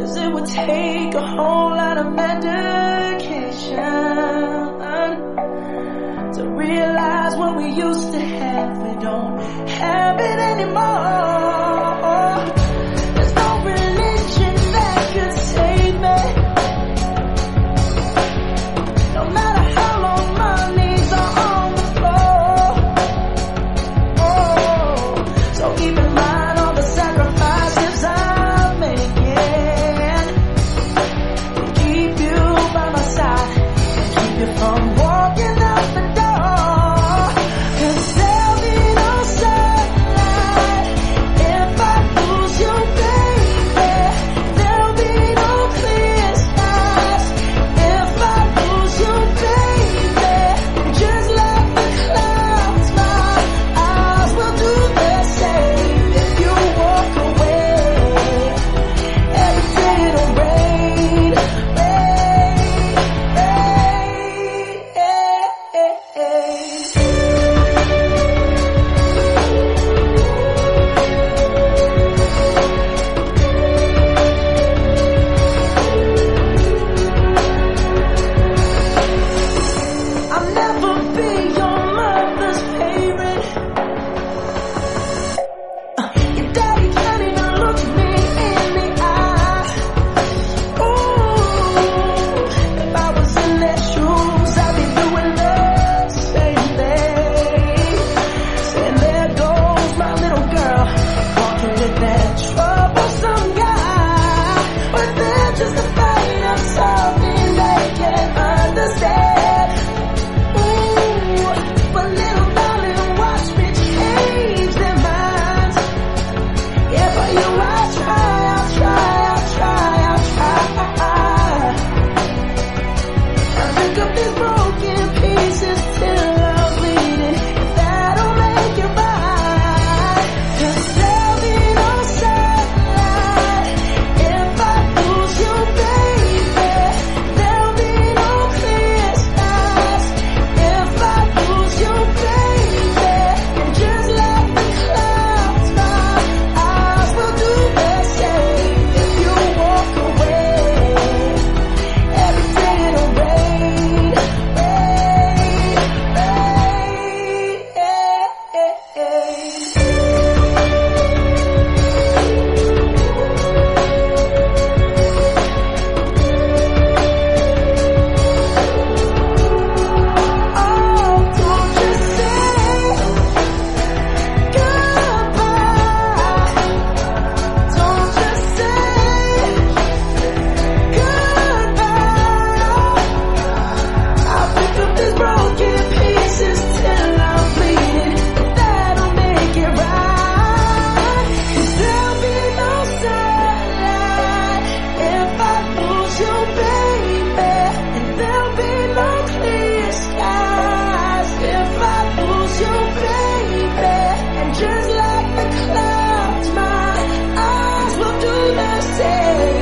'cause it would take a whole lot of medication to realize what we used to have. We don't have it anymore. There's no religion that could save me. No matter how long my knees are on the floor. Oh, so keep in mind all the sacrifices I'm making to keep you by my side and keep you from walking out the door. 'Cause there'll be no sunlight if I lose you, baby. There'll be no clear skies if I lose you, baby. Just like the clouds, my eyes will do the same. If you walk away, every day it'll rain, rain, rain. I'll never be your mother's favorite. Your daddy can't even look me in the eye. Ooh, if I was in their shoes, I'd be doing the same thing. Saying there goes my little girl, walking with that troublesome guy. But they're just afraid of something they can't understand. Ooh, but little darling, watch me change their minds. Yeah, for you I'll try, I'll try, I'll try, I'll try. I pick up these broken pieces till I'm bleeding. If that'll make you right. 'Cause there'll be no sunlight if I lose you, baby. There'll be no clear skies if I lose you, baby. And just like the clouds, my eyes will do the same. If you walk away, every day it'll rain, rain, rain. Oh, don't just say goodbye. Don't just say goodbye. I'll pick up these broken pieces till I'm bleeding. That'll make it right. 'Cause there'll be no sunlight if I lose you, baby. And there'll be no clear skies if I lose you, baby. And just like the clouds, my eyes will do the same.